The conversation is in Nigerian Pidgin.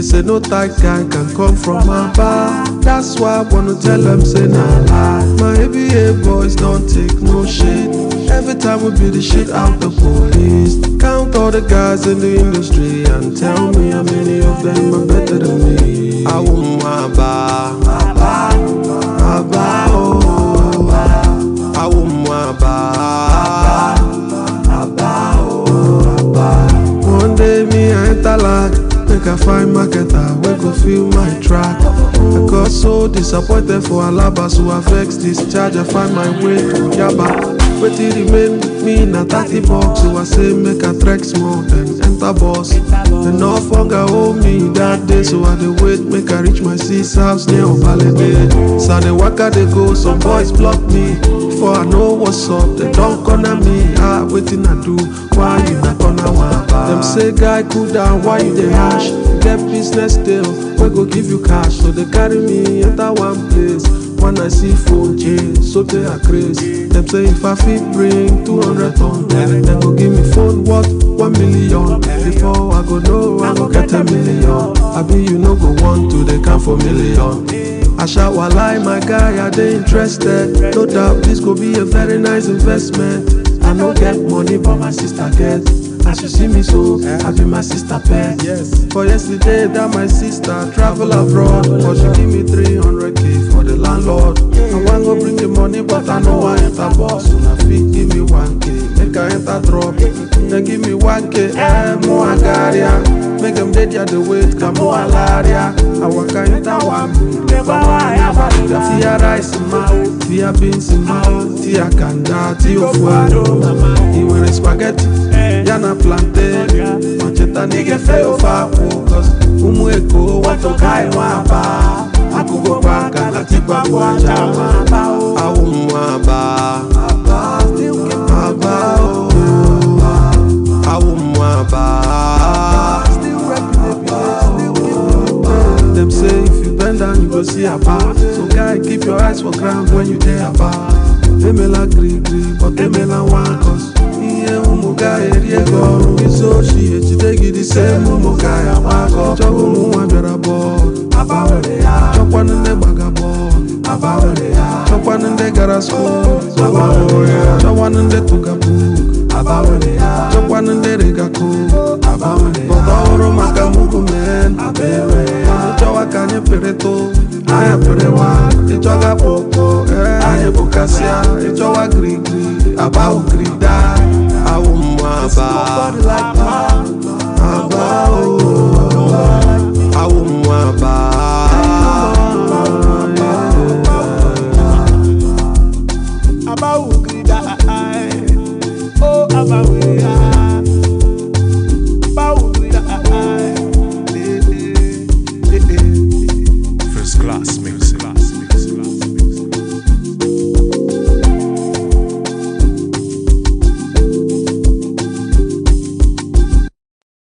They say no tight guy can come from my bar. That's why I wanna tell them say nah lie. My ABA boys don't take no shit. Every time we beat the shit out the police. Count all the guys in the industry and tell me how many of them are better than me. I want my bar, oh. I want my bar, oh. One day me I enter lag, make I find marketer, we go feel my track. I got so disappointed for Alaba, so I vex this charge, I find my way to Yaba. Wetin remain me na 30 bucks, so I say make I trek small, then enter bus. Enough hunger hold me that day, so I dey wait make I reach my sis house near Obalede. So I dey waka dey go, some boys block me. Before I know what's up, they don't corner me. Wetin I do? Why you not corner one? Them say guy cool down, why you dey hash? Get business deal, we go give you cash. So they carry me enter one place. When I see phone change, so they are crazy. Them say if I fit bring 200 tons, then go give me phone worth 1 million. Before I go know, I go get a million. I be you no go want to, they count for million. I shout while my guy, are they interested? No doubt this could be a very nice investment. I no get money, but my sister gets. As you see me so, I be my sister pet. Yes. For yesterday, that my sister travel abroad, but she give me 300k for the landlord. I want go bring the money, but I know I enter boss. So I fit give me 1k, make I enter drop. Then give me 1k, more agaria. Make them dead ya the weight, come more alaria. I walk enter one, never tia rice in mouth, tia beans in mouth, tia kanda, tia fuado. He wear spaghetti. Yana plantain, macheta nige feo fa focus. Eko wato kai wapa. Akugo baka na tipa kwa jama. Awumwaba, aba oh. Awumwaba. Them say if you bend down you go see a bar. So guy keep your eyes for ground when you there a bar. They me la gree, but they me la one cause. Umuga eriego iso shi echidegi the same umuga ya mago chogo muwa bera board abawele ya chokwana nde baga board abawele ya chokwana nde gara school abawele ya chokwana nde tuga book abawele ya chokwana nde rega ko abawele ya bodoro maka mugu men abawele ya chowa kanye pereto aya perewa ichoga poko aya bukasia ichowa grigri abawu grida. Awumwaba, aba oh. Awumwaba, aba ugrida, oh aba ugrida, aba ugrida. First class mix.